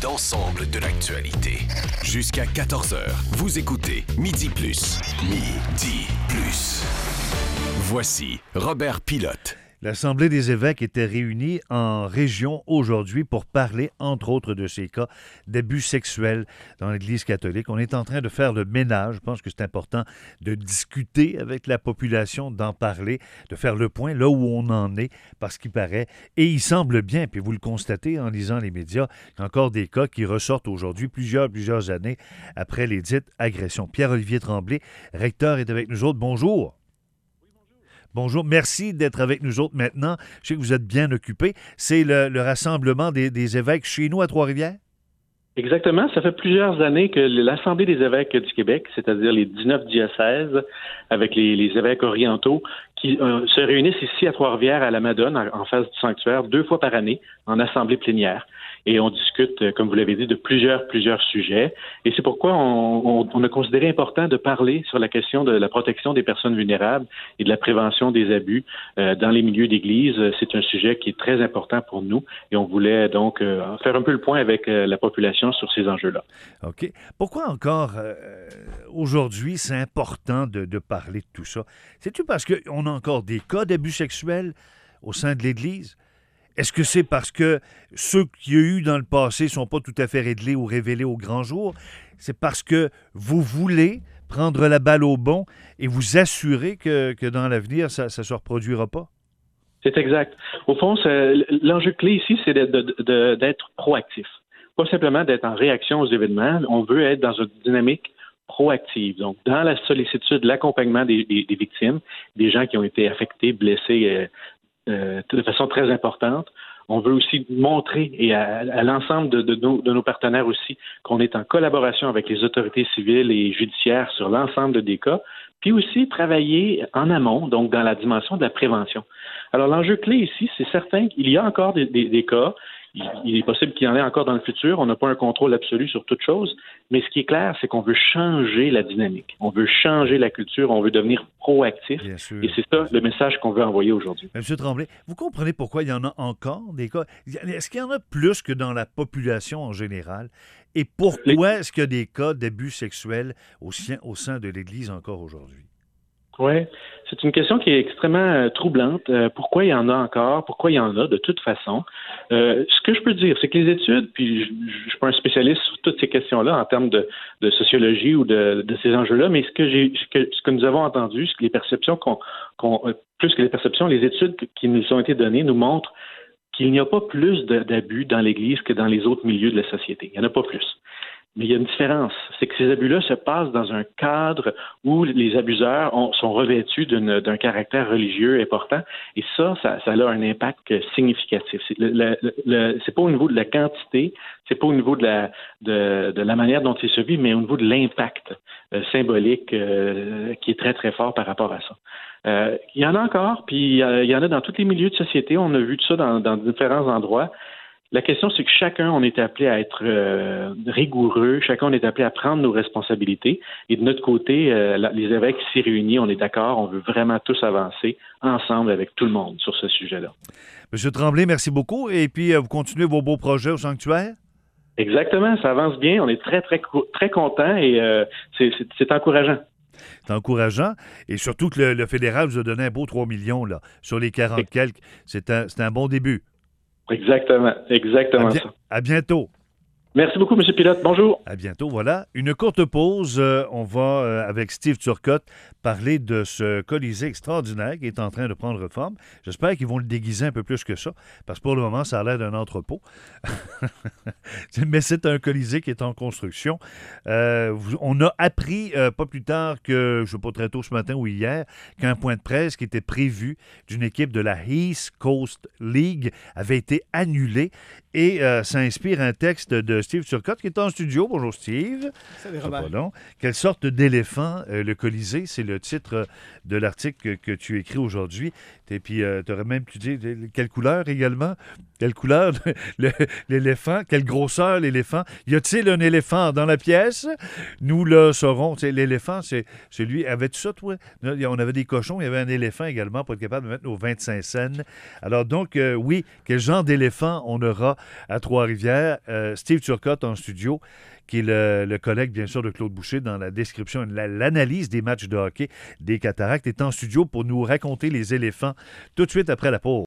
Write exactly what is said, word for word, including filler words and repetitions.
d'ensemble de l'actualité. Jusqu'à quatorze heures, vous écoutez Midi Plus. Midi Plus. Voici Robert Pilote. L'Assemblée des évêques était réunie en région aujourd'hui pour parler, entre autres, de ces cas d'abus sexuels dans l'Église catholique. On est en train de faire le ménage. Je pense que c'est important de discuter avec la population, d'en parler, de faire le point là où on en est, parce qu'il paraît. Et il semble bien, puis vous le constatez en lisant les médias, qu'il y a encore des cas qui ressortent aujourd'hui, plusieurs, plusieurs années après les dites agressions. Pierre-Olivier Tremblay, recteur, est avec nous autres. Bonjour. Bonjour, merci d'être avec nous autres maintenant. Je sais que vous êtes bien occupés. C'est le, le rassemblement des, des évêques chez nous à Trois-Rivières? Exactement. Ça fait plusieurs années que l'Assemblée des évêques du Québec, c'est-à-dire les dix-neuf diocèses, avec les, les évêques orientaux, qui euh, se réunissent ici à Trois-Rivières, à la Madone, en, en face du sanctuaire, deux fois par année, en assemblée plénière. Et on discute, comme vous l'avez dit, de plusieurs, plusieurs sujets. Et c'est pourquoi on, on, on a considéré important de parler sur la question de la protection des personnes vulnérables et de la prévention des abus euh, dans les milieux d'église. C'est un sujet qui est très important pour nous et on voulait donc euh, faire un peu le point avec euh, la population sur ces enjeux-là. OK. Pourquoi encore euh, aujourd'hui c'est important de, de parler de tout ça? C'est-tu parce qu'on a encore des cas d'abus sexuels au sein de l'Église? Est-ce que c'est parce que ceux qu'il y a eu dans le passé ne sont pas tout à fait réglés ou révélés au grand jour? C'est parce que vous voulez prendre la balle au bon et vous assurer que, que dans l'avenir, ça ne se reproduira pas? C'est exact. Au fond, l'enjeu clé ici, c'est de, de, de, d'être proactif. Pas simplement d'être en réaction aux événements. On veut être dans une dynamique proactive. Donc, dans la sollicitude, l'accompagnement des, des, des victimes, des gens qui ont été affectés, blessés, euh, Euh, de façon très importante. On veut aussi montrer, et à, à l'ensemble de, de, nos, de nos partenaires aussi, qu'on est en collaboration avec les autorités civiles et judiciaires sur l'ensemble des cas, puis aussi travailler en amont, donc dans la dimension de la prévention. Alors, l'enjeu clé ici, c'est certain qu'il y a encore des, des, des cas. Il, il est possible qu'il y en ait encore dans le futur. On n'a pas un contrôle absolu sur toute chose. Mais ce qui est clair, c'est qu'on veut changer la dynamique. On veut changer la culture. On veut devenir proactif. Et c'est ça le message qu'on veut envoyer aujourd'hui. M. Tremblay, vous comprenez pourquoi il y en a encore des cas? Est-ce qu'il y en a plus que dans la population en général? Et pourquoi Les... est-ce qu'il y a des cas d'abus sexuels au sein, au sein de l'Église encore aujourd'hui? Oui, c'est une question qui est extrêmement euh, troublante. Euh, pourquoi il y en a encore? Pourquoi il y en a de toute façon? Euh, ce que je peux dire, c'est que les études, puis je ne suis pas un spécialiste sur toutes ces questions-là en termes de, de sociologie ou de, de ces enjeux-là, mais ce que j'ai, ce que, ce que nous avons entendu, ce que les perceptions qu'on, qu'on plus que les perceptions, les études qui nous ont été données nous montrent qu'il n'y a pas plus de, d'abus dans l'Église que dans les autres milieux de la société. Il n'y en a pas plus. Mais il y a une différence, c'est que ces abus-là se passent dans un cadre où les abuseurs ont, sont revêtus d'une, d'un caractère religieux important, et ça, ça, ça a un impact significatif. C'est, le, le, le, c'est pas au niveau de la quantité, c'est pas au niveau de la, de, de la manière dont c'est suivi, mais au niveau de l'impact euh, symbolique euh, qui est très, très fort par rapport à ça. Euh, il y en a encore, puis euh, il y en a dans tous les milieux de société. On a vu tout ça dans, dans différents endroits. La question, c'est que chacun, on est appelé à être euh, rigoureux, chacun, on est appelé à prendre nos responsabilités. Et de notre côté, euh, les évêques ici réunis, on est d'accord, on veut vraiment tous avancer ensemble avec tout le monde sur ce sujet-là. M. Tremblay, merci beaucoup. Et puis, euh, vous continuez vos beaux projets au sanctuaire? Exactement, ça avance bien. On est très, très, très contents et euh, c'est, c'est, c'est encourageant. C'est encourageant. Et surtout que le, le fédéral vous a donné un beau trois millions là, sur les quarante quelques. C'est un, c'est un bon début. Exactement, exactement à bien, ça. À bientôt. Merci beaucoup, M. Pilote. Bonjour. À bientôt. Voilà. Une courte pause. Euh, on va, euh, avec Steve Turcotte, parler de ce Colisée extraordinaire qui est en train de prendre forme. J'espère qu'ils vont le déguiser un peu plus que ça, parce que pour le moment, ça a l'air d'un entrepôt. Mais c'est un Colisée qui est en construction. Euh, on a appris, euh, pas plus tard que, je ne sais pas, très tôt ce matin ou hier, qu'un point de presse qui était prévu d'une équipe de la East Coast League avait été annulé. Et euh, ça inspire un texte de Steve Turcotte qui est en studio. Bonjour Steve. Salut Robert. Pardon. Quelle sorte d'éléphant, euh, le Colisée, c'est le titre de l'article que, que tu écris aujourd'hui. Tu Et puis, euh, tu aurais même pu dire quelle couleur également? Quelle couleur le, l'éléphant? Quelle grosseur l'éléphant? Y a-t-il un éléphant dans la pièce? Nous le saurons. T'sais, l'éléphant, c'est celui... Avais-tu ça, toi? On avait des cochons, il y avait un éléphant également pour être capable de mettre nos vingt-cinq cents. Alors donc, euh, oui, quel genre d'éléphant on aura à Trois-Rivières? Euh, Steve Turcotte en studio, qui est le, le collègue, bien sûr, de Claude Boucher dans la description, la, l'analyse des matchs de hockey des Cataractes, est en studio pour nous raconter les éléphants tout de suite après la pause.